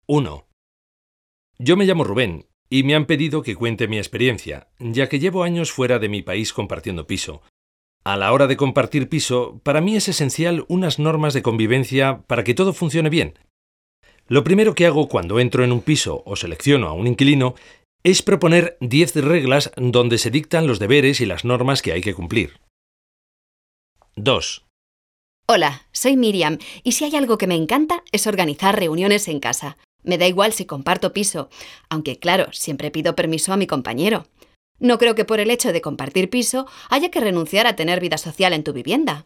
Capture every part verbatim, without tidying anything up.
uno. Yo me llamo Rubén y me han pedido que cuente mi experiencia, ya que llevo años fuera de mi país compartiendo piso. A la hora de compartir piso, para mí es esencial unas normas de convivencia para que todo funcione bien. Lo primero que hago cuando entro en un piso o selecciono a un inquilino es proponer diez reglas donde se dictan los deberes y las normas que hay que cumplir. dos. Hola, soy Miriam, y si hay algo que me encanta es organizar reuniones en casa. Me da igual si comparto piso, aunque claro, siempre pido permiso a mi compañero. No creo que por el hecho de compartir piso haya que renunciar a tener vida social en tu vivienda.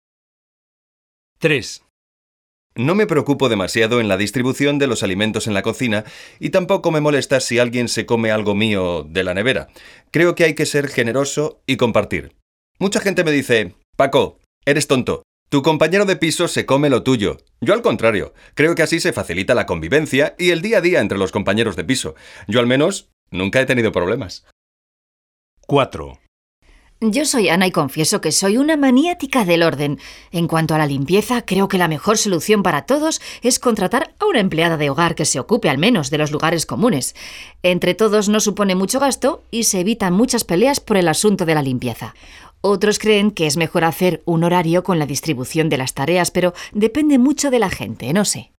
tres. No me preocupo demasiado en la distribución de los alimentos en la cocina y tampoco me molesta si alguien se come algo mío de la nevera. Creo que hay que ser generoso y compartir. Mucha gente me dice, Paco, eres tonto. Tu compañero de piso se come lo tuyo. Yo al contrario, creo que así se facilita la convivencia y el día a día entre los compañeros de piso. Yo al menos nunca he tenido problemas. cuatro. Yo soy Ana y confieso que soy una maniática del orden. En cuanto a la limpieza, creo que la mejor solución para todos es contratar a una empleada de hogar que se ocupe al menos de los lugares comunes. Entre todos no supone mucho gasto y se evitan muchas peleas por el asunto de la limpieza. Otros creen que es mejor hacer un horario con la distribución de las tareas, pero depende mucho de la gente, no sé.